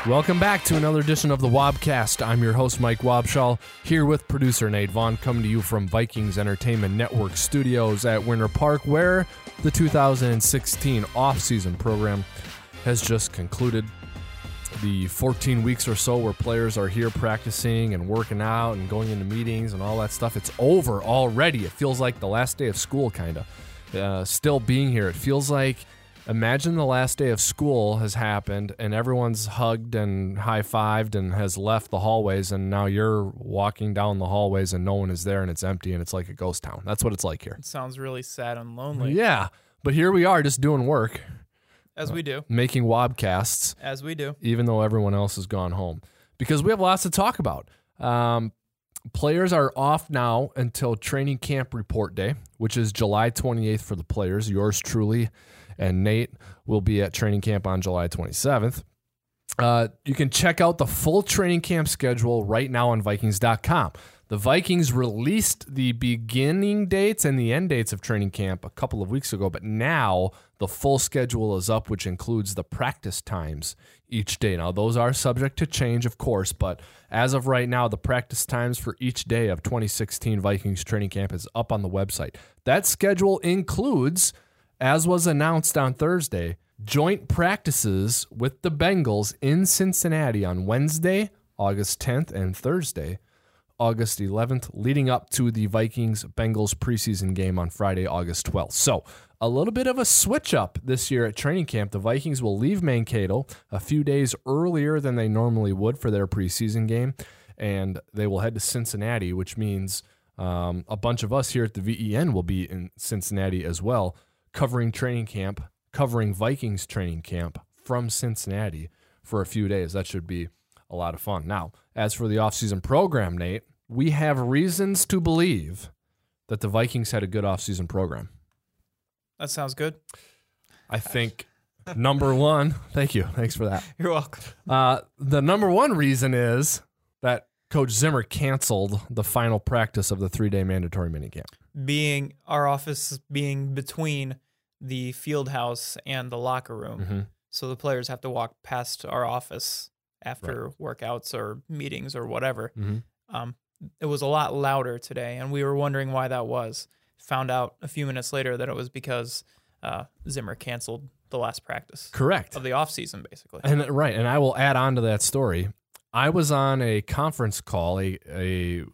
Welcome back to another edition of the Wobcast. I'm your host, Mike Wobschall, here with producer Nate Vaughn, coming to you from Vikings Entertainment Network Studios at Winter Park, where the 2016 off-season program has just concluded. The 14 weeks or so where players are here practicing and working out and going into meetings and all that stuff, it's over already. It feels like the last day of school, kind of. Still being here, it feels like, imagine the last day of school has happened and everyone's hugged and high-fived and has left the hallways, and now you're walking down the hallways and no one is there and it's empty and it's like a ghost town. That's what it's like here. It sounds really sad and lonely. Yeah, but here we are just doing work. As we do. Making Wobcasts. As we do. Even though everyone else has gone home. Because we have lots to talk about. Players are off now until training camp report day, which is July 28th for the players. Yours truly and Nate will be at training camp on July 27th. You can check out the full training camp schedule right now on Vikings.com. The Vikings released the beginning dates and the end dates of training camp a couple of weeks ago, but now the full schedule is up, which includes the practice times each day. Now, those are subject to change, of course, but as of right now, the practice times for each day of 2016 Vikings training camp is up on the website. That schedule includes, as was announced on Thursday, joint practices with the Bengals in Cincinnati on Wednesday, August 10th, and Thursday, August 11th, leading up to the Vikings-Bengals preseason game on Friday, August 12th. So a little bit of a switch up this year at training camp. The Vikings will leave Mankato a few days earlier than they normally would for their preseason game, and they will head to Cincinnati, which means a bunch of us here at the VEN will be in Cincinnati as well, covering training camp, covering Vikings training camp from Cincinnati for a few days. That should be a lot of fun. Now, as for the offseason program, Nate, we have reasons to believe that the Vikings had a good offseason program. That sounds good. I think number one, thank you. Thanks for that. You're welcome. The number one reason is that Coach Zimmer canceled the final practice of the 3-day mandatory minicamp. Our office being between the field house and the locker room. Mm-hmm. So the players have to walk past our office after workouts or meetings or whatever. Mm-hmm. It was a lot louder today, and we were wondering why that was. Found out a few minutes later that it was because Zimmer canceled the last practice. Correct. Of the offseason, basically. And I will add on to that story. I was on a conference call, a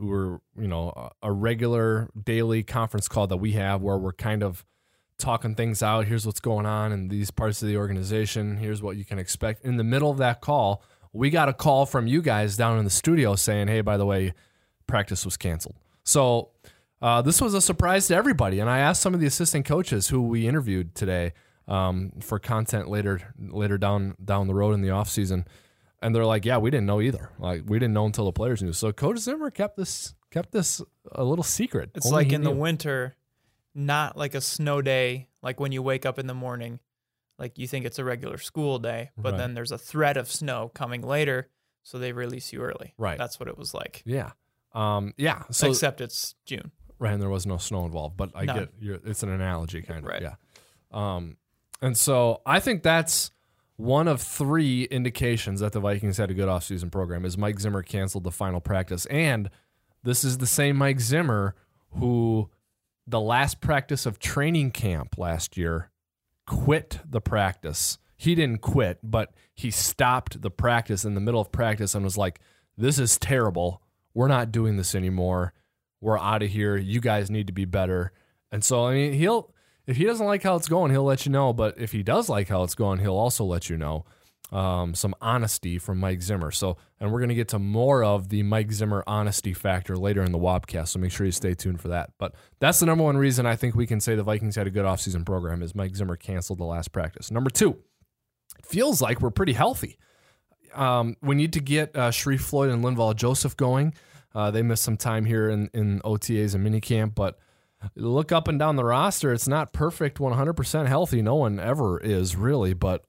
regular daily conference call that we have where we're kind of talking things out. Here's what's going on in these parts of the organization. Here's what you can expect. In the middle of that call, we got a call from you guys down in the studio saying, hey, by the way, practice was canceled. So this was a surprise to everybody. And I asked some of the assistant coaches who we interviewed today for content later down the road in the offseason. And they're like, yeah, we didn't know either. Like, we didn't know until the players knew. So Coach Zimmer kept this a little secret. It's like in the winter, not like a snow day, like when you wake up in the morning. Like you think it's a regular school day, but then there's a threat of snow coming later, so they release you early. Right. That's what it was like. Yeah. So except it's June. Right, and there was no snow involved, but I get it's an analogy kind of. Right. Yeah. And so I think that's one of three indications that the Vikings had a good offseason program is Mike Zimmer canceled the final practice. And this is the same Mike Zimmer who the last practice of training camp last year quit the practice. He didn't quit, but he stopped the practice in the middle of practice and was like, this is terrible. We're not doing this anymore. We're out of here. You guys need to be better. And so, I mean, if he doesn't like how it's going, he'll let you know. But if he does like how it's going, he'll also let you know. Some honesty from Mike Zimmer. So, and we're going to get to more of the Mike Zimmer honesty factor later in the Wobcast, so make sure you stay tuned for that. But that's the number one reason I think we can say the Vikings had a good offseason program is Mike Zimmer canceled the last practice. Number two, it feels like we're pretty healthy. We need to get Sharif Floyd and Linval Joseph going. They missed some time here in OTAs and minicamp, but look up and down the roster. It's not perfect 100% healthy. No one ever is really, but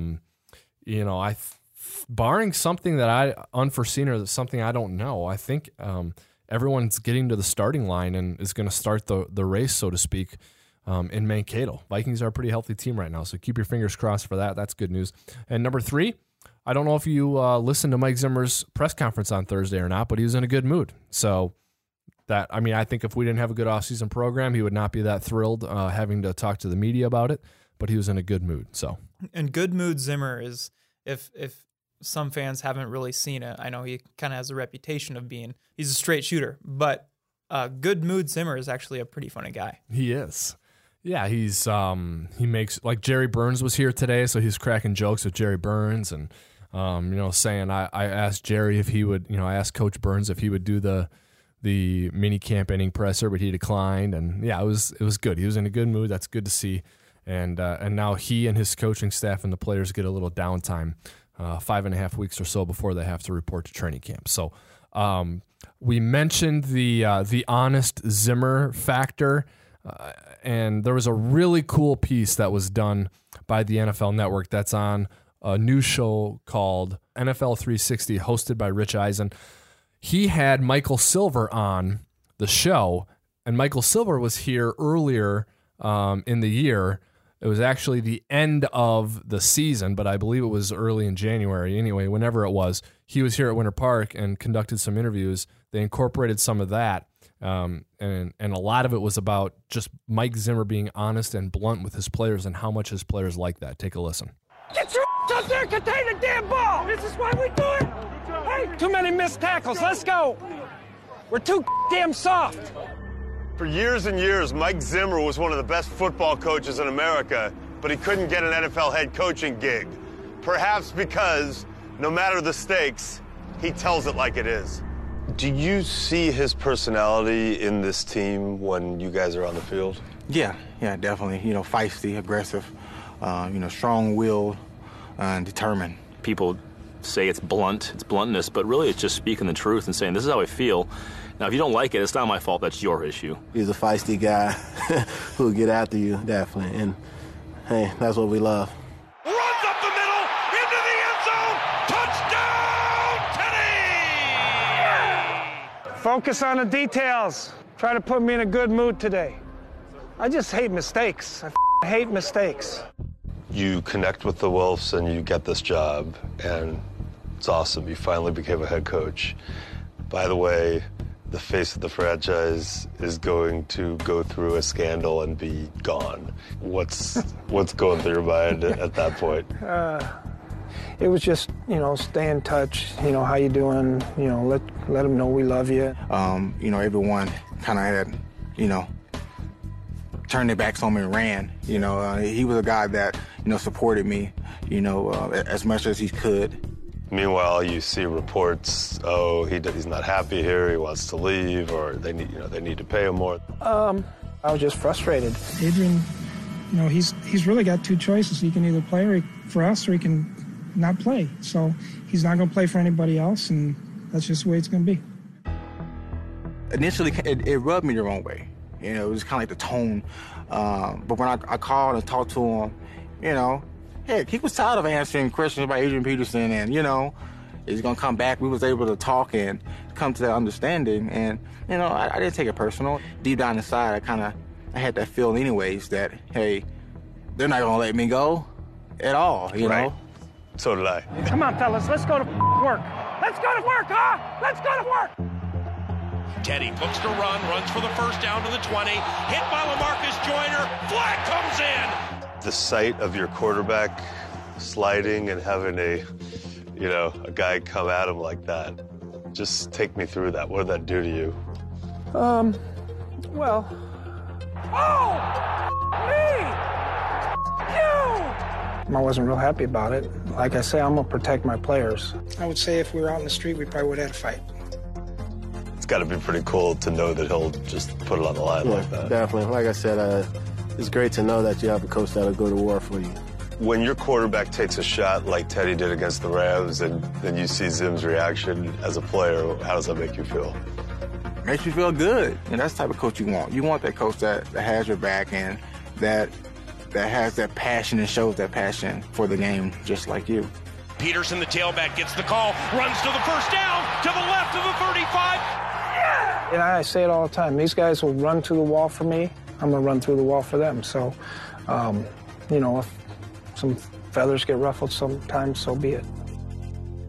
barring something that I unforeseen or something I don't know, I think everyone's getting to the starting line and is going to start the race, so to speak, in Mankato. Vikings are a pretty healthy team right now, so keep your fingers crossed for that. That's good news. And number three, I don't know if you listened to Mike Zimmer's press conference on Thursday or not, but he was in a good mood. So I think if we didn't have a good offseason program, he would not be that thrilled having to talk to the media about it, but he was in a good mood. So, and good mood Zimmer is, if some fans haven't really seen it, I know he kind of has a reputation of he's a straight shooter, but good mood Zimmer is actually a pretty funny guy. He is. Yeah, he makes, like, Jerry Burns was here today, so he's cracking jokes with Jerry Burns and saying I asked Jerry if he would, I asked Coach Burns if he would do the mini camp inning presser, but he declined. And yeah, it was good. He was in a good mood. That's good to see. And now he and his coaching staff and the players get a little downtime, 5.5 weeks or so before they have to report to training camp. So we mentioned the honest Zimmer factor, and there was a really cool piece that was done by the NFL Network that's on a new show called NFL 360, hosted by Rich Eisen. He had Michael Silver on the show, and Michael Silver was here earlier in the year. It was actually the end of the season, but I believe it was early in January. Anyway, whenever it was, he was here at Winter Park and conducted some interviews. They incorporated some of that, and a lot of it was about just Mike Zimmer being honest and blunt with his players and how much his players like that. Take a listen. Get your up there, contain the damn ball. This is why we do it. Hey, too many missed tackles. Let's go. We're too damn soft. For years and years, Mike Zimmer was one of the best football coaches in America, but he couldn't get an NFL head coaching gig. Perhaps because, no matter the stakes, he tells it like it is. Do you see his personality in this team when you guys are on the field? Yeah, definitely. Feisty, aggressive, strong-willed, and determined. People say it's bluntness, but really it's just speaking the truth and saying, this is how I feel. Now, if you don't like it, it's not my fault. That's your issue. He's a feisty guy who'll get after you, definitely. And, hey, that's what we love. Runs up the middle, into the end zone. Touchdown, Teddy! Focus on the details. Try to put me in a good mood today. I just hate mistakes. I hate mistakes. You connect with the Wilfs and you get this job, and it's awesome. You finally became a head coach. By the way, the face of the franchise is going to go through a scandal and be gone. What's going through your mind at that point? It was just, stay in touch. How you doing? Let them know we love you. Everyone kind of had, turned their backs on me and ran. He was a guy that, supported me, as much as he could. Meanwhile, you see reports, he's not happy here, he wants to leave, or they need to pay him more. I was just frustrated. Adrian, he's really got two choices. He can either play for us or he can not play. So he's not going to play for anybody else, and that's just the way it's going to be. Initially, it rubbed me the wrong way. It was kind of like the tone. But when I called and talked to him, heck, he was tired of answering questions about Adrian Peterson and, is he going to come back? We was able to talk and come to that understanding. And, I didn't take it personal. Deep down inside, I had that feeling anyways that, hey, they're not going to let me go at all, you know? So did I. Come on, fellas, let's go to work. Let's go to work, huh? Let's go to work. Teddy looks to runs for the first down to the 20. Hit by LaMarcus Joyner. Flag comes in. The sight of your quarterback sliding and having a guy come at him like that. Just take me through that. What did that do to you? Well. Oh! Me! You! I wasn't real happy about it. Like I say, I'm going to protect my players. I would say if we were out in the street, we probably would have had a fight. It's got to be pretty cool to know that he'll just put it on the line like that. Definitely. Like I said, it's great to know that you have a coach that'll go to war for you. When your quarterback takes a shot like Teddy did against the Rams, and then you see Zim's reaction as a player, how does that make you feel? Makes you feel good. And that's the type of coach you want. You want that coach that has your back and that has that passion and shows that passion for the game, just like you. Peterson, the tailback, gets the call, runs to the first down, to the left of the 35. And I say it all the time. These guys will run to the wall for me. I'm going to run through the wall for them. So, if some feathers get ruffled sometimes, so be it.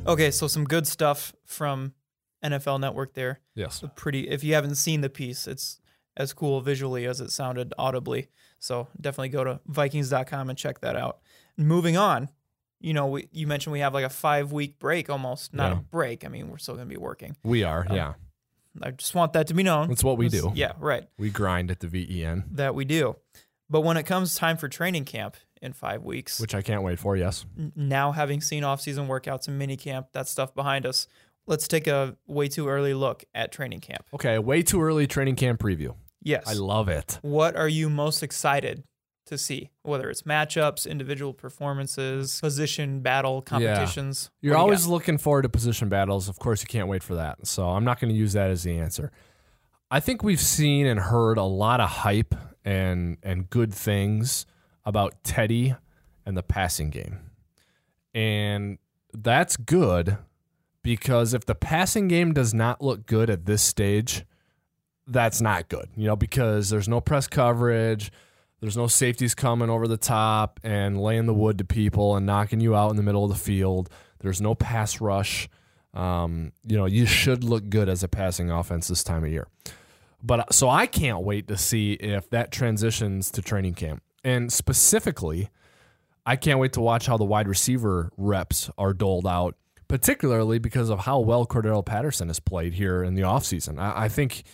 Okay, so some good stuff from NFL Network there. Yes. If you haven't seen the piece, it's as cool visually as it sounded audibly. So definitely go to Vikings.com and check that out. Moving on, you mentioned we have like a 5-week break almost. Not a break. I mean, we're still going to be working. We are, yeah. I just want that to be known. That's what we do. Yeah, right. We grind at the VEN. That we do. But when it comes time for training camp in 5 weeks, which I can't wait for, yes. Now having seen off-season workouts and mini camp, that stuff behind us, let's take a way too early look at training camp. Okay, way too early training camp preview. Yes. I love it. What are you most excited to see? Whether it's matchups, individual performances, position battle competitions. Yeah. You're always looking forward to position battles. Of course, you can't wait for that. So I'm not going to use that as the answer. I think we've seen and heard a lot of hype and good things about Teddy and the passing game. And that's good because if the passing game does not look good at this stage, that's not good, because there's no press coverage, there's no safeties coming over the top and laying the wood to people and knocking you out in the middle of the field. There's no pass rush. You should look good as a passing offense this time of year. But so I can't wait to see if that transitions to training camp. And specifically, I can't wait to watch how the wide receiver reps are doled out, particularly because of how well Cordero Patterson has played here in the offseason. I think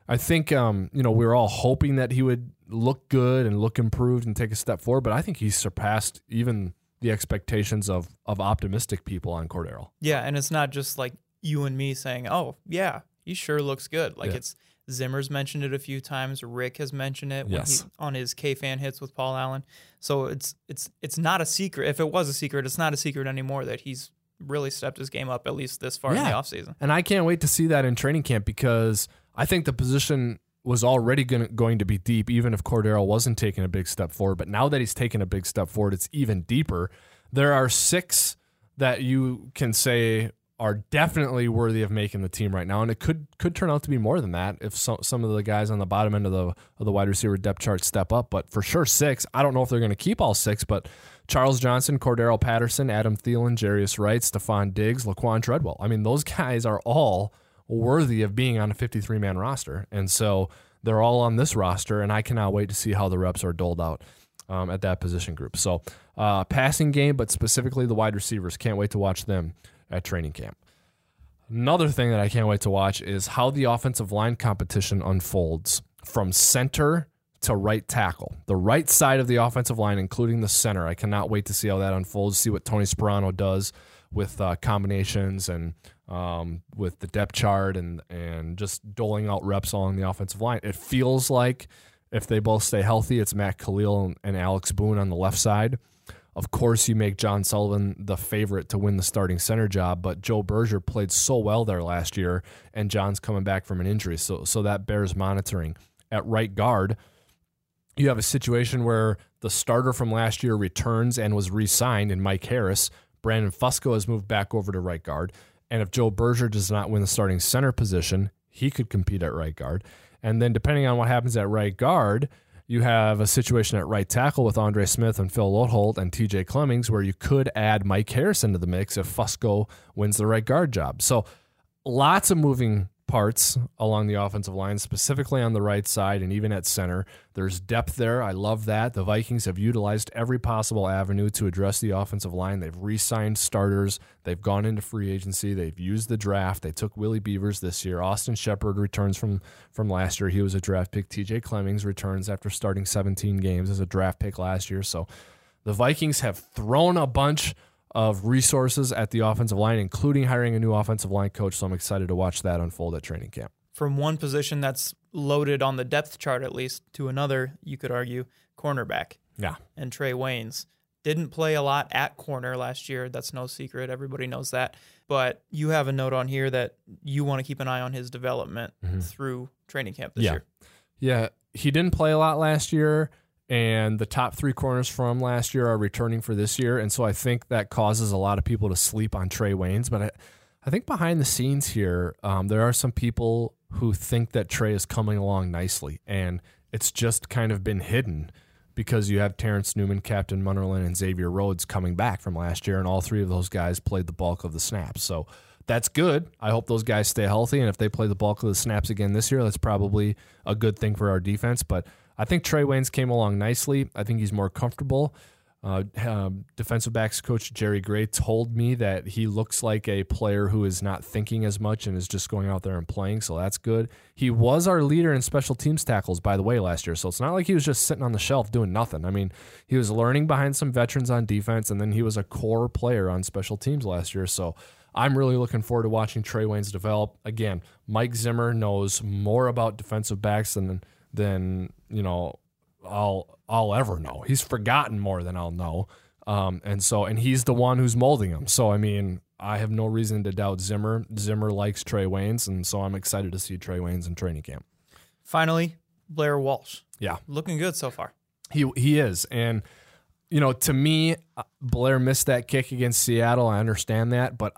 we were all hoping that he would look good and look improved and take a step forward, but I think he's surpassed even the expectations of optimistic people on Cordero. Yeah, and it's not just like you and me saying, "Oh, yeah, he sure looks good." It's Zimmer's mentioned it a few times. Rick has mentioned it on his K-Fan hits with Paul Allen. So it's not a secret. If it was a secret, it's not a secret anymore that he's really stepped his game up, at least this far in the offseason. And I can't wait to see that in training camp because I think the position was already going to be deep, even if Cordero wasn't taking a big step forward. But now that he's taken a big step forward, it's even deeper. There are 6 that you can say are definitely worthy of making the team right now, and it could turn out to be more than that if some of the guys on the bottom end of the wide receiver depth chart step up. But for sure, 6. I don't know if they're going to keep all 6, but Charles Johnson, Cordero Patterson, Adam Thielen, Jarius Wright, Stephon Diggs, Laquan Treadwell. I mean, those guys are all worthy of being on a 53-man roster, and so they're all on this roster, and I cannot wait to see how the reps are doled out at that position group. So passing game, but specifically the wide receivers, can't wait to watch them at training camp. Another thing that I can't wait to watch is how the offensive line competition unfolds from center to right tackle. The right side of the offensive line, including the center. I cannot wait to see how that unfolds, see what Tony Sperano does with combinations and with the depth chart and just doling out reps along the offensive line. It feels like if they both stay healthy, it's Matt Khalil and Alex Boone on the left side. Of course, you make John Sullivan the favorite to win the starting center job, but Joe Berger played so well there last year, and John's coming back from an injury, so that bears monitoring. At right guard, you have a situation where the starter from last year returns and was re-signed in Mike Harris. Brandon Fusco has moved back over to right guard, and if Joe Berger does not win the starting center position, he could compete at right guard. And then depending on what happens at right guard, you have a situation at right tackle with Andre Smith and Phil Lotholt and TJ Clemmings where you could add Mike Harris into the mix if Fusco wins the right guard job. So lots of moving parts along the offensive line, specifically on the right side and even at center. There's depth there. I love that. The Vikings have utilized every possible avenue to address the offensive line. They've re-signed starters. They've gone into free agency. They've used the draft. They took Willie Beavers this year. Austin Shepard returns from last year. He was a draft pick. TJ Clemmings returns after starting 17 games as a draft pick last year. So the Vikings have thrown a bunch of resources at the offensive line, including hiring a new offensive line coach. So I'm excited to watch that unfold at training camp. From one position that's loaded on the depth chart, at least, to another, you could argue, cornerback. Yeah. And Trey Waynes didn't play a lot at corner last year. That's no secret. Everybody knows that. But you have a note on here that you want to keep an eye on his development through training camp this year. Yeah, he didn't play a lot last year, and the top 3 corners from last year are returning for this year, and so I think that causes a lot of people to sleep on Trey Waynes. But I think behind the scenes here, there are some people who think that Trey is coming along nicely, and it's just kind of been hidden because you have Terrence Newman, Captain Munnerlyn, and Xavier Rhodes coming back from last year, and all three of those guys played the bulk of the snaps. So that's good. I hope those guys stay healthy, and if they play the bulk of the snaps again this year, that's probably a good thing for our defense. But I think Trey Waynes came along nicely. I think he's more comfortable. Defensive backs coach Jerry Gray told me that he looks like a player who is not thinking as much and is just going out there and playing, so that's good. He was our leader in special teams tackles, by the way, last year, so it's not like he was just sitting on the shelf doing nothing. I mean, he was learning behind some veterans on defense, and then he was a core player on special teams last year, so I'm really looking forward to watching Trey Waynes develop. Again, Mike Zimmer knows more about defensive backs than you know, I'll ever know. He's forgotten more than I'll know. And he's the one who's molding him. So, I mean, I have no reason to doubt Zimmer. Zimmer likes Trey Waynes, and so I'm excited to see Trey Waynes in training camp. Finally, Blair Walsh. Yeah. Looking good so far. He is. And, you know, to me, Blair missed that kick against Seattle. I understand that, but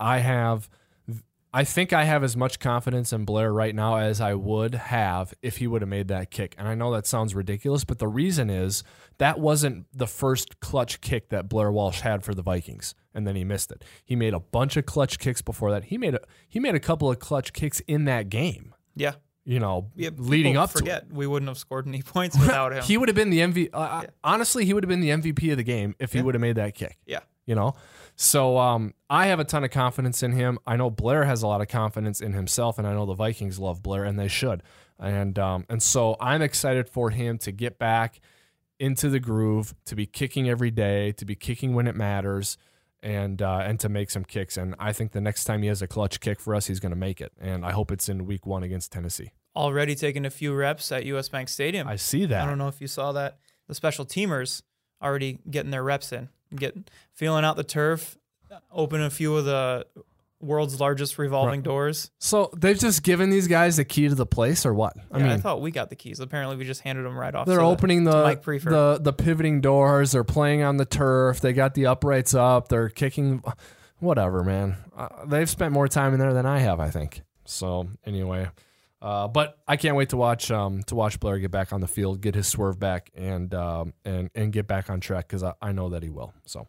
I think I have as much confidence in Blair right now as I would have if he would have made that kick. And I know that sounds ridiculous, but the reason is that wasn't the first clutch kick that Blair Walsh had for the Vikings, and then he missed it. He made a bunch of clutch kicks before that. He made a couple of clutch kicks in that game. Yeah. You know, leading up to it. We wouldn't have scored any points without him. He would have been the MVP. Honestly, he would have been the MVP of the game if he would have made that kick. Yeah. You know? So I have a ton of confidence in him. I know Blair has a lot of confidence in himself, and I know the Vikings love Blair, and they should. And so I'm excited for him to get back into the groove, to be kicking every day, to be kicking when it matters, and to make some kicks. And I think the next time he has a clutch kick for us, he's going to make it. And I hope it's in Week 1 against Tennessee. Already taking a few reps at US Bank Stadium. I see that. I don't know if you saw that. The special teamers already getting their reps in. Feeling out the turf, open a few of the world's largest revolving doors. So they've just given these guys the key to the place, or what? I thought we got the keys. Apparently, we just handed them right off. They're opening the pivoting doors. They're playing on the turf. They got the uprights up. They're kicking. Whatever, man. They've spent more time in there than I have, I think. So anyway, but I can't wait to watch Blair get back on the field, get his swerve back, and get back on track, because I know that he will. So,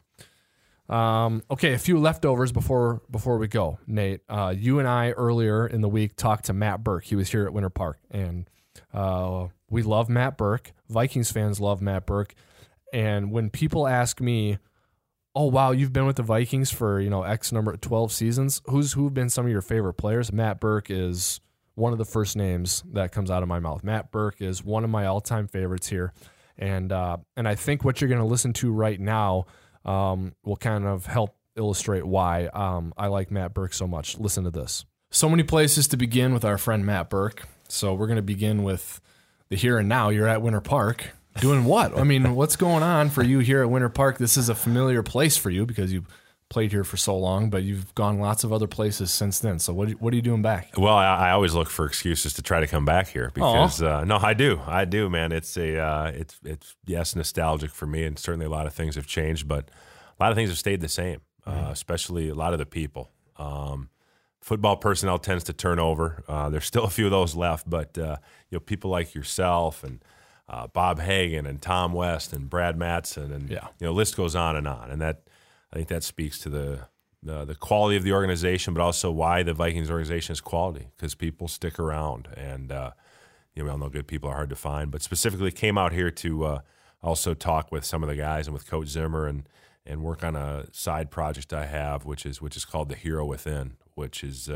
okay, a few leftovers before we go. Nate, you and I earlier in the week talked to Matt Burke. He was here at Winter Park, and we love Matt Burke. Vikings fans love Matt Burke, and when people ask me, "Oh wow, you've been with the Vikings for X number 12 seasons. Who've been some of your favorite players?" Matt Burke is one of the first names that comes out of my mouth. Matt Burke is one of my all-time favorites here, and I think what you're going to listen to right now will kind of help illustrate why I like Matt Burke so much. Listen to this. So many places to begin with our friend Matt Burke. So we're going to begin with the here and now. You're at Winter Park. Doing what? I mean, what's going on for you here at Winter Park? This is a familiar place for you because you've played here for so long, but you've gone lots of other places since then. So what are you doing back? Well, I always look for excuses to try to come back here because no, I do, man. It's yes, nostalgic for me, and certainly a lot of things have changed, but a lot of things have stayed the same, especially a lot of the people. Football personnel tends to turn over. There's still a few of those left, but people like yourself and Bob Hagan and Tom West and Brad Mattson and list goes on, and that I think that speaks to the quality of the organization, but also why the Vikings organization is quality, because people stick around, and we all know good people are hard to find. But specifically, came out here to also talk with some of the guys and with Coach Zimmer and work on a side project I have, which is called The Hero Within, which is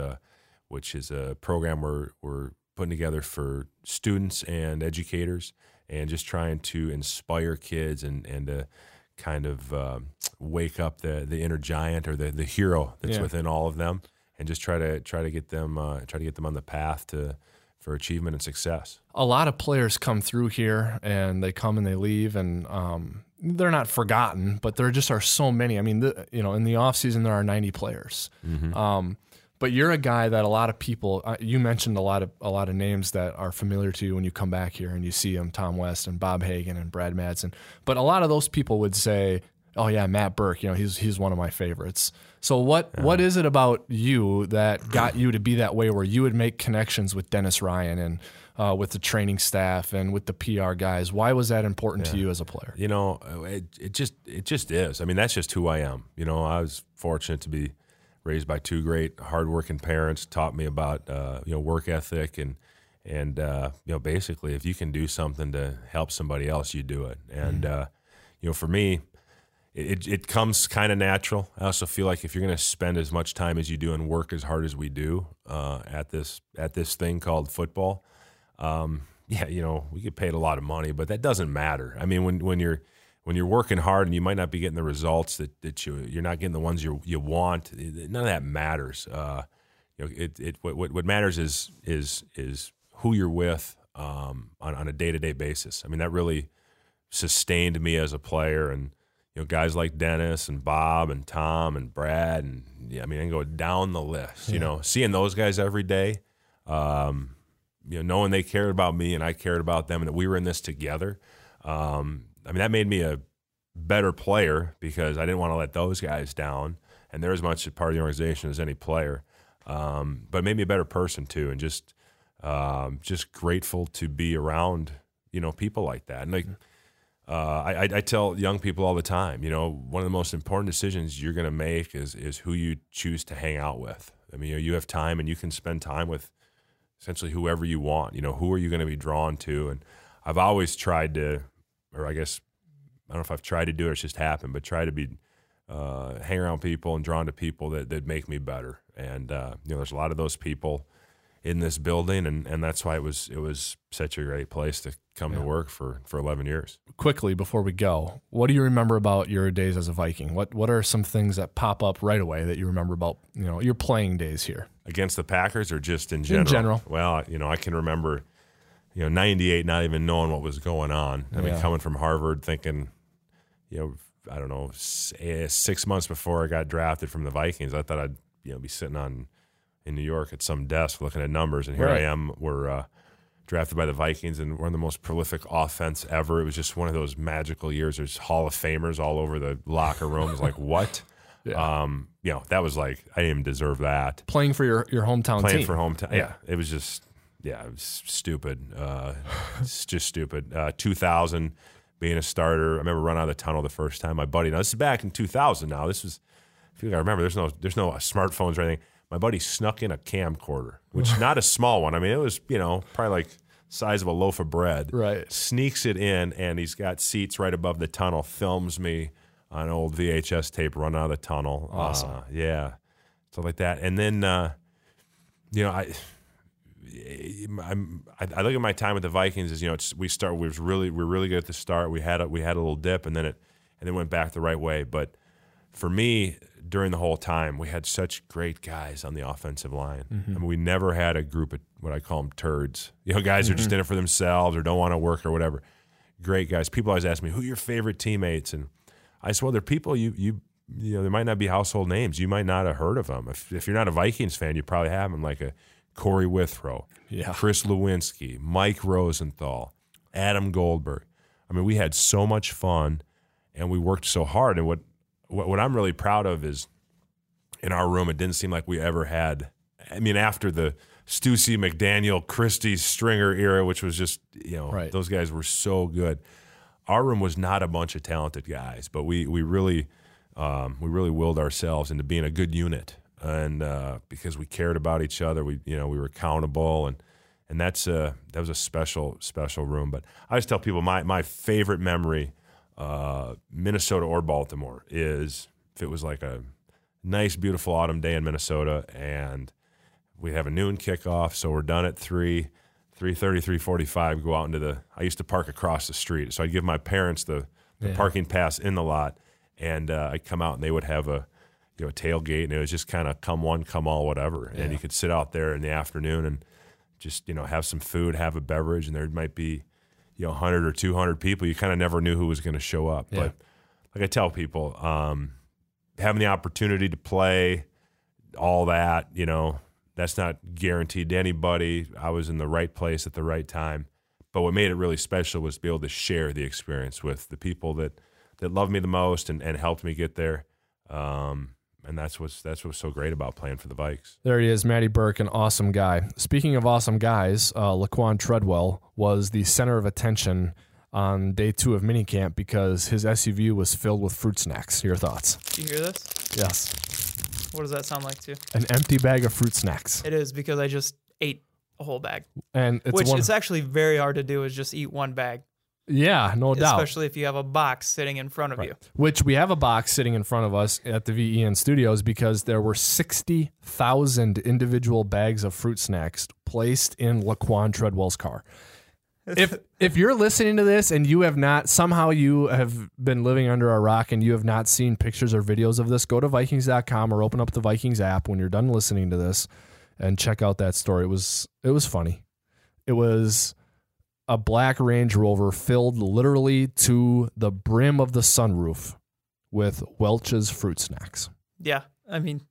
a program we're putting together for students and educators, and just trying to inspire kids and to kind of wake up the inner giant or the hero that's within all of them, and just try to get them on the path for achievement and success. A lot of players come through here, and they come and they leave, and they're not forgotten, but there just are so many. I mean, in the off season there are 90 players. Mm-hmm. But you're a guy that a lot of people, you mentioned a lot of names that are familiar to you when you come back here and you see them, Tom West and Bob Hagan and Brad Mattson. But a lot of those people would say, Oh yeah, Matt Burke. He's one of my favorites. So what is it about you that got you to be that way, where you would make connections with Dennis Ryan and with the training staff and with the PR guys? Why was that important to you as a player? It just is. I mean, that's just who I am. I was fortunate to be raised by two great, hardworking parents. Taught me about work ethic and basically, if you can do something to help somebody else, you do it. And for me, it comes kind of natural. I also feel like if you're going to spend as much time as you do and work as hard as we do at this thing called football, we get paid a lot of money, but that doesn't matter. I mean, when you're working hard and you might not be getting the results that you're not getting the ones you want, none of that matters. What matters is who you're with on a day-to-day basis. I mean, that really sustained me as a player, and guys like Dennis and Bob and Tom and Brad, and I can go down the list. Seeing those guys every day, knowing they cared about me and I cared about them, and that we were in this together. That made me a better player because I didn't want to let those guys down, and they're as much a part of the organization as any player. But it made me a better person too, and just grateful to be around people like that. And I tell young people all the time, one of the most important decisions you're going to make is who you choose to hang out with. I mean, you have time and you can spend time with essentially whoever you want. Who are you going to be drawn to? And I've always tried to, or I guess I don't know if I've tried to do it, it's just happened, but try to be hang around people and drawn to people that make me better. And there's a lot of those people in this building, and that's why it was such a great place to come to work for 11 years. Quickly before we go, what do you remember about your days as a Viking? What are some things that pop up right away that you remember about your playing days here against the Packers, or just in general? In general. Well, I can remember 98 not even knowing what was going on. I mean, coming from Harvard, thinking I don't know, 6 months before I got drafted from the Vikings, I thought I'd be sitting in New York at some desk looking at numbers, and here I am. We're drafted by the Vikings, and one of the most prolific offense ever. It was just one of those magical years. There's Hall of Famers all over the locker room. It was like, what? That was like, I didn't even deserve that. Playing for your hometown team. Playing for hometown. Yeah. It was just, it was stupid. It's just stupid. 2000, being a starter. I remember running out of the tunnel the first time. My buddy, now this is back in 2000 now. This was, I feel like I remember, there's no smartphones or anything. My buddy snuck in a camcorder, which not a small one. I mean, it was, probably like size of a loaf of bread. Right. Sneaks it in, and he's got seats right above the tunnel, films me on old VHS tape running out of the tunnel. Awesome. Stuff like that. And then, I look at my time with the Vikings as, we're really good at the start. We had a little dip, and then it went back the right way. But for me, during the whole time, we had such great guys on the offensive line. Mm-hmm. I mean, we never had a group of what I call them turds. Guys who are just in it for themselves or don't want to work or whatever. Great guys. People always ask me, who are your favorite teammates? And I said, well, they're people they might not be household names. You might not have heard of them. If you're not a Vikings fan, you probably have them, like a Corey Withrow, Chris Lewinsky, Mike Rosenthal, Adam Goldberg. I mean, we had so much fun, and we worked so hard. And what I'm really proud of is, in our room, it didn't seem like we ever had. I mean, after the Stussy, McDaniel, Christie, Stringer era, which was just, those guys were so good. Our room was not a bunch of talented guys, but we really willed ourselves into being a good unit, and because we cared about each other, we were accountable, and that was a special room. But I always tell people my favorite memory, Minnesota or Baltimore, is if it was like a nice, beautiful autumn day in Minnesota, and we have a noon kickoff, so we're done at 3:30, 3:45, go out into I used to park across the street, so I'd give my parents the parking pass in the lot, and I'd come out, and they would have a tailgate, and it was just kind of come one, come all, whatever, and you could sit out there in the afternoon and just, have some food, have a beverage, and there might be 100 or 200 people. You kind of never knew who was going to show up. Yeah. But like I tell people, having the opportunity to play, all that, that's not guaranteed to anybody. I was in the right place at the right time. But what made it really special was to be able to share the experience with the people that loved me the most and helped me get there. And that's what's so great about playing for the Vikes. There he is, Matty Burke, an awesome guy. Speaking of awesome guys, Laquan Treadwell was the center of attention on day 2 of minicamp because his SUV was filled with fruit snacks. Your thoughts? Do you hear this? Yes. What does that sound like to you? An empty bag of fruit snacks. It is, because I just ate a whole bag. And it's actually very hard to do, is just eat one bag. Yeah, no doubt. Especially if you have a box sitting in front of you. Which we have a box sitting in front of us at the VEN studios because there were 60,000 individual bags of fruit snacks placed in Laquan Treadwell's car. If you're listening to this and you have not, somehow you have been living under a rock and you have not seen pictures or videos of this, go to Vikings.com or open up the Vikings app when you're done listening to this and check out that story. It was funny. It was a black Range Rover filled literally to the brim of the sunroof with Welch's fruit snacks. Yeah, I mean,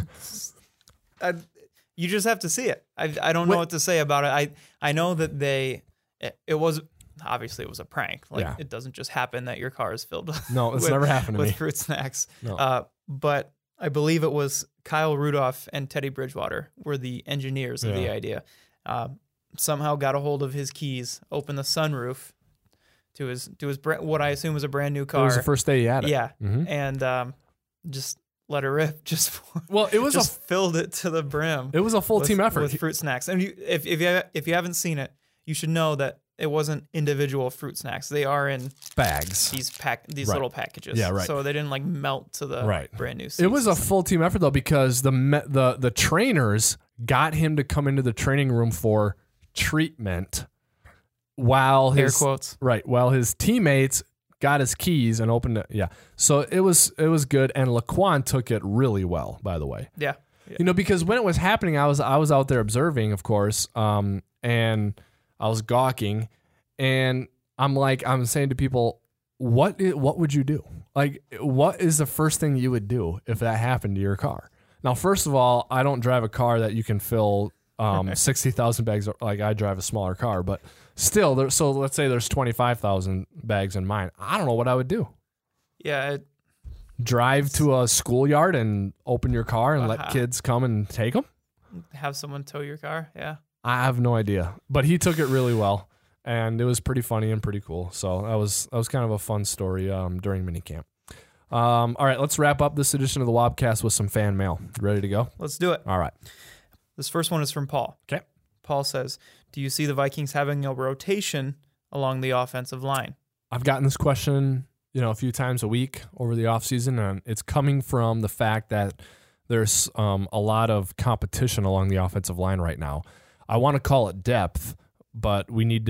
you just have to see it. I don't know what to say about it. I know that it was obviously it was a prank. Like it doesn't just happen that your car is filled. No, it's never happened to me with fruit snacks. No. But I believe it was Kyle Rudolph and Teddy Bridgewater were the engineers of the idea. Somehow got a hold of his keys, opened the sunroof to his what I assume was a brand new car. It was the first day he had it. Yeah, and just let it rip. It was filled it to the brim. It was a full team effort with fruit snacks. And if you haven't seen it, you should know that it wasn't individual fruit snacks. They are in bags. These little packages. Yeah, right. So they didn't like melt to the brand new seats. It was a full team effort though because the trainers got him to come into the training room for treatment while his teammates got his keys and opened it. Yeah. So it was good. And Laquan took it really well, by the way. Yeah. Because when it was happening, I was out there observing, of course. And I was gawking and I'm saying to people, what would you do? Like, what is the first thing you would do if that happened to your car? Now, first of all, I don't drive a car that you can fill 60,000 bags. Like I drive a smaller car, but still, so let's say there's 25,000 bags in mine. I don't know what I would do. Yeah. Drive to a schoolyard and open your car and let kids come and take them? Have someone tow your car? Yeah. I have no idea, but he took it really well, and it was pretty funny and pretty cool. So that was kind of a fun story during minicamp. All right, let's wrap up this edition of the Wobcast with some fan mail. Ready to go? Let's do it. All right. This first one is from Paul. Okay. Paul says, do you see the Vikings having a rotation along the offensive line? I've gotten this question, a few times a week over the offseason, and it's coming from the fact that there's a lot of competition along the offensive line right now. I want to call it depth, but we need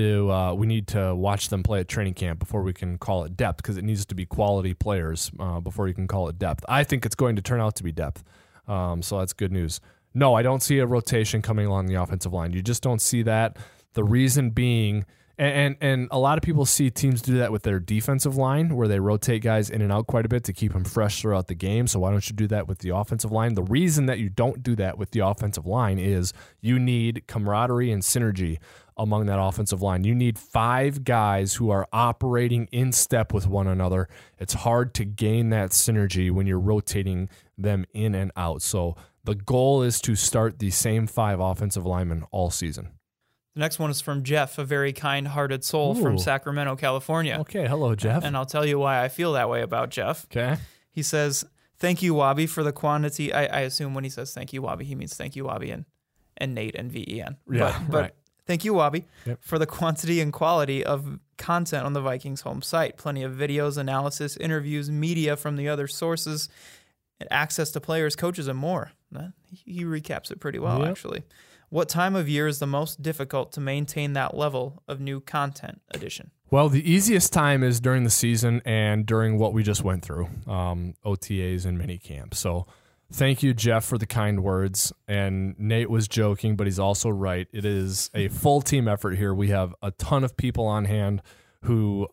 to watch them play at training camp before we can call it depth because it needs to be quality players before you can call it depth. I think it's going to turn out to be depth, so that's good news. No, I don't see a rotation coming along the offensive line. You just don't see that. The reason being, and a lot of people see teams do that with their defensive line where they rotate guys in and out quite a bit to keep them fresh throughout the game. So why don't you do that with the offensive line? The reason that you don't do that with the offensive line is you need camaraderie and synergy among that offensive line. You need 5 guys who are operating in step with one another. It's hard to gain that synergy when you're rotating them in and out. So the goal is to start the same 5 offensive linemen all season. The next one is from Jeff, a very kind-hearted soul from Sacramento, California. Okay, hello, Jeff. And I'll tell you why I feel that way about Jeff. Okay. He says, thank you, Wabi, for the quantity. I assume when he says thank you, Wabi, he means thank you, Wabi, and Nate and VEN. Yeah, but right. Thank you, Wabi, for the quantity and quality of content on the Vikings home site. Plenty of videos, analysis, interviews, media from the other sources, and access to players, coaches, and more. He recaps it pretty well, actually. What time of year is the most difficult to maintain that level of new content addition? Well, the easiest time is during the season and during what we just went through, OTAs and minicamp. So thank you, Jeff, for the kind words. And Nate was joking, but he's also right. It is a full team effort here. We have a ton of people on hand who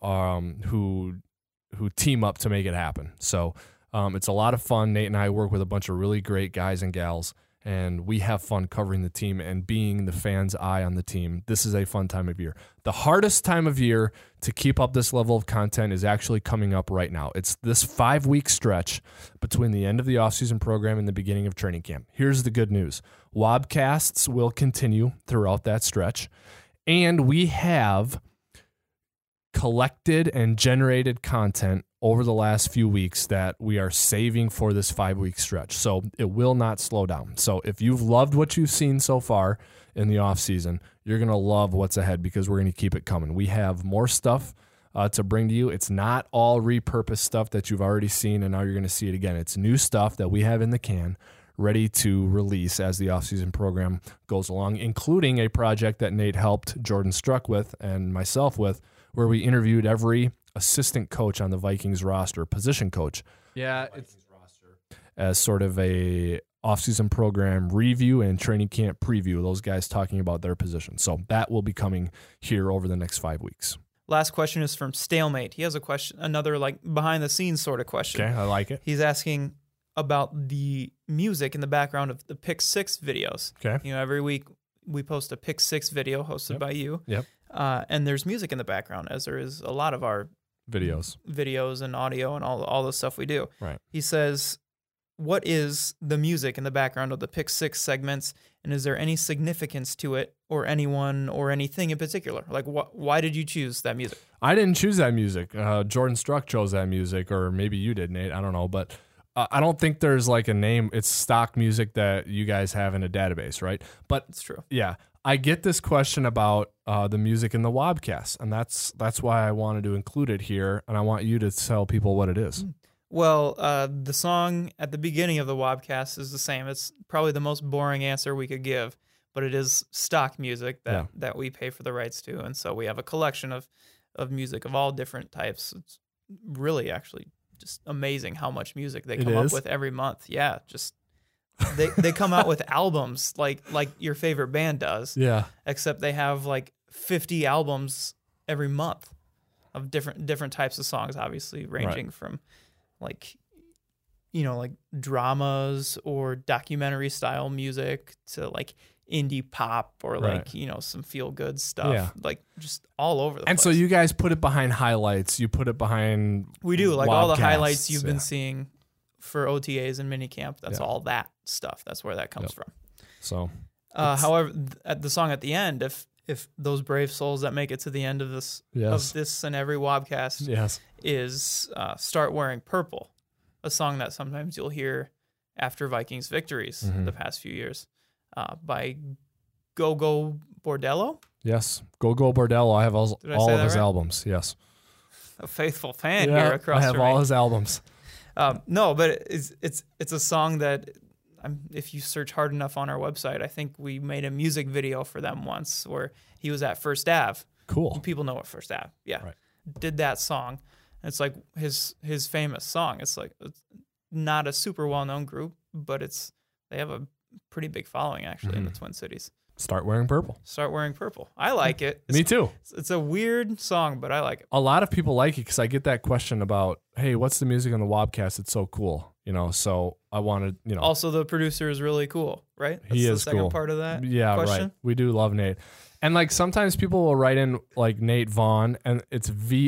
team up to make it happen. So it's a lot of fun. Nate and I work with a bunch of really great guys and gals, and we have fun covering the team and being the fans' eye on the team. This is a fun time of year. The hardest time of year to keep up this level of content is actually coming up right now. It's this 5-week stretch between the end of the offseason program and the beginning of training camp. Here's the good news. Wobcasts will continue throughout that stretch, and we have collected and generated content over the last few weeks that we are saving for this 5-week stretch. So it will not slow down. So if you've loved what you've seen so far in the off season, you're going to love what's ahead because we're going to keep it coming. We have more stuff to bring to you. It's not all repurposed stuff that you've already seen and now you're going to see it again. It's new stuff that we have in the can ready to release as the offseason program goes along, including a project that Nate helped Jordan Struck with and myself with, where we interviewed every assistant coach on the Vikings roster, position coach. Yeah, it's as sort of a offseason program review and training camp preview, those guys talking about their position. So that will be coming here over the next 5 weeks. Last question is from Stalemate. He has a question, another like behind the scenes sort of question. Okay, I like it. He's asking about the music in the background of the Pick 6 videos. Okay. You know, every week we post a Pick 6 video hosted by you. Yep. And there's music in the background, as there is a lot of our videos and audio and all the stuff we do. Right. He says, what is the music in the background of the Pick 6 segments, and is there any significance to it or anyone or anything in particular? Like, why did you choose that music? I didn't choose that music. Jordan Struck chose that music, or maybe you did, Nate. I don't know, but I don't think there's like a name. It's stock music that you guys have in a database, right? But it's true. Yeah. I get this question about the music in the Wobcast, and that's why I wanted to include it here, and I want you to tell people what it is. Well, the song at the beginning of the Wobcast is the same. It's probably the most boring answer we could give, but it is stock music that we pay for the rights to, and so we have a collection of music of all different types. It's really actually just amazing how much music they come up with every month. Yeah, just... They come out with albums like your favorite band does. Yeah. Except they have like 50 albums every month of different types of songs, obviously ranging from like, you know, like dramas or documentary style music to like indie pop or like, you know, some feel good stuff, like just all over the place. And so you guys put it behind highlights. You put it behind We do, like Wobcasts. all the highlights you've been seeing for OTAs and minicamp. That's all that stuff. That's where that comes from. So, however, at the song at the end, if those brave souls that make it to the end of this and every Wobcast is Start Wearing Purple, a song that sometimes you'll hear after Vikings victories the past few years by Go-Go Bordello. Yes, Go-Go Bordello. I have all of his albums. Yes, a faithful fan here across. I have all his albums. No, but it's a song that if you search hard enough on our website, I think we made a music video for them once where he was at First Ave. Cool. People know what First Ave. Yeah. Right. Did that song. It's like his famous song. It's like it's not a super well-known group, but they have a pretty big following actually in the Twin Cities. Start Wearing Purple. Start Wearing Purple. I like it. Me too. It's a weird song, but I like it. A lot of people like it because I get that question about, hey, what's the music on the Wobcast? It's so cool. You know, so I wanted, you know. Also, the producer is really cool, right? That's he is the second cool. part of that question? Right. We do love Nate. And like sometimes people will write in like Nate Vaughn and it's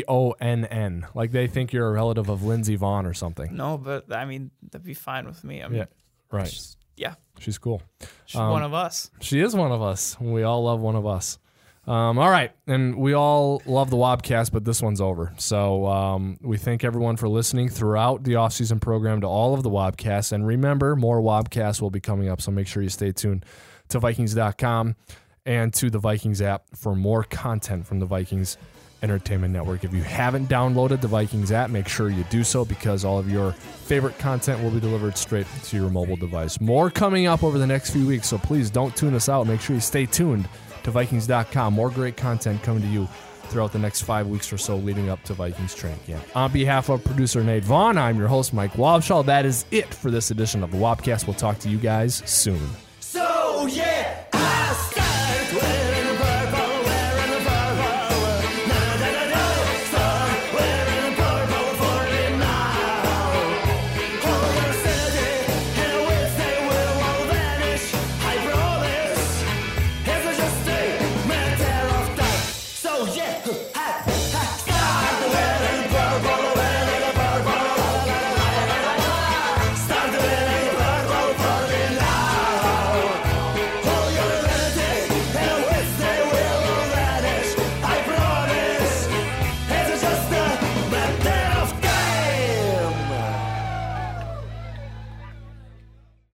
VONN. Like they think you're a relative of Lindsey Vaughn or something. No, but I mean, that'd be fine with me. I mean, yeah, right. Yeah. She's cool. She's one of us. She is one of us. We all love one of us. All right. And we all love the Wobcast, but this one's over. So we thank everyone for listening throughout the offseason program to all of the Wobcasts. And remember, more Wobcasts will be coming up. So make sure you stay tuned to Vikings.com and to the Vikings app for more content from the Vikings Entertainment Network. If you haven't downloaded the Vikings app, make sure you do so because all of your favorite content will be delivered straight to your mobile device. More coming up over the next few weeks, so please don't tune us out. Make sure you stay tuned to Vikings.com. More great content coming to you throughout the next 5 weeks or so leading up to Vikings training camp. On behalf of producer Nate Vaughn, I'm your host, Mike Wobschall. That is it for this edition of the Wobcast. We'll talk to you guys soon.